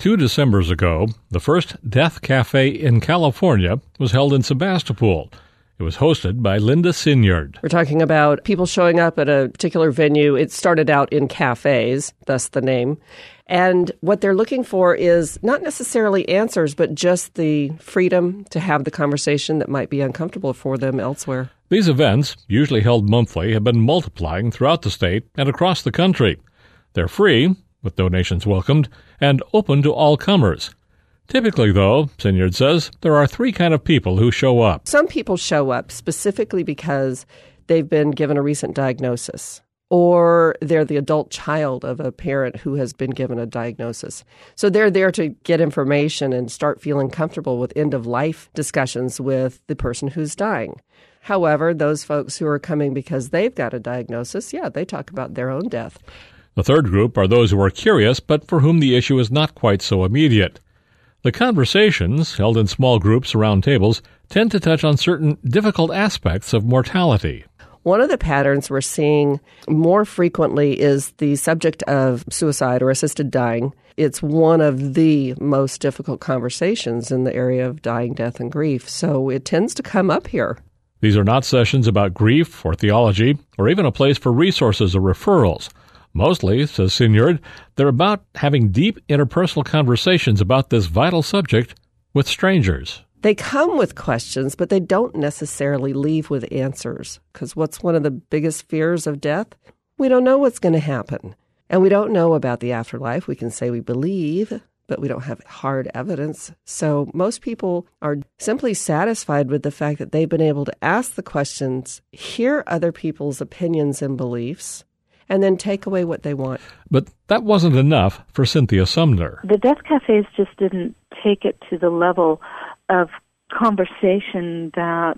2 Decembers ago, the first Death Cafe in California was held in Sebastopol. It was hosted by Linda Sinyard. We're talking about people showing up at a particular venue. It started out in cafes, thus the name. And what they're looking for is not necessarily answers, but just the freedom to have the conversation that might be uncomfortable for them elsewhere. These events, usually held monthly, have been multiplying throughout the state and across the country. They're free, with donations welcomed, and open to all comers. Typically, though, Sinyard says, there are 3 kinds of people who show up. Some people show up specifically because they've been given a recent diagnosis, or they're the adult child of a parent who has been given a diagnosis. So they're there to get information and start feeling comfortable with end-of-life discussions with the person who's dying. However, those folks who are coming because they've got a diagnosis, they talk about their own death. The third group are those who are curious, but for whom the issue is not quite so immediate. The conversations, held in small groups around tables, tend to touch on certain difficult aspects of mortality. One of the patterns we're seeing more frequently is the subject of suicide or assisted dying. It's one of the most difficult conversations in the area of dying, death, and grief, so it tends to come up here. These are not sessions about grief or theology, or even a place for resources or referrals. Mostly, says Sinyard, they're about having deep interpersonal conversations about this vital subject with strangers. They come with questions, but they don't necessarily leave with answers. Because what's one of the biggest fears of death? We don't know what's going to happen. And we don't know about the afterlife. We can say we believe, but we don't have hard evidence. So most people are simply satisfied with the fact that they've been able to ask the questions, hear other people's opinions and beliefs, and then take away what they want. But that wasn't enough for Cynthia Sumner. The Death Cafes just didn't take it to the level of conversation that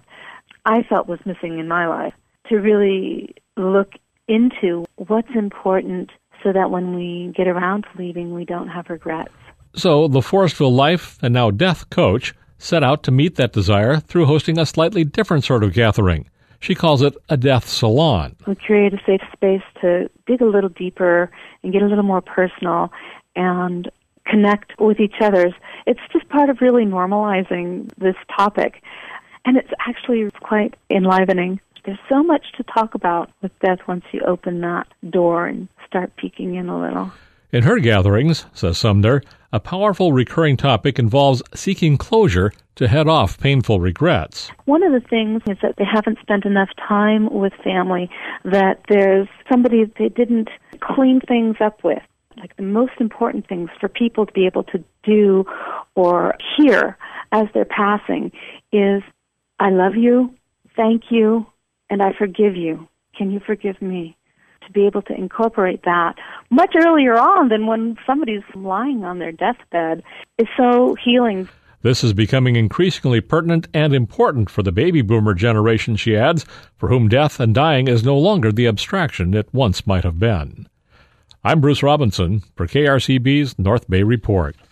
I felt was missing in my life, to really look into what's important so that when we get around to leaving, we don't have regrets. So the Forestville Life and now Death coach set out to meet that desire through hosting a slightly different sort of gathering. She calls it a death salon. We create a safe space to dig a little deeper and get a little more personal and connect with each other. It's just part of really normalizing this topic. And it's actually quite enlivening. There's so much to talk about with death once you open that door and start peeking in a little. In her gatherings, says Sumner, a powerful recurring topic involves seeking closure to head off painful regrets. One of the things is that they haven't spent enough time with family, that there's somebody they didn't clean things up with. Like the most important things for people to be able to do or hear as they're passing is, I love you, thank you, and I forgive you. Can you forgive me? To be able to incorporate that much earlier on than when somebody's lying on their deathbed is so healing. This is becoming increasingly pertinent and important for the baby boomer generation, she adds, for whom death and dying is no longer the abstraction it once might have been. I'm Bruce Robinson for KRCB's North Bay Report.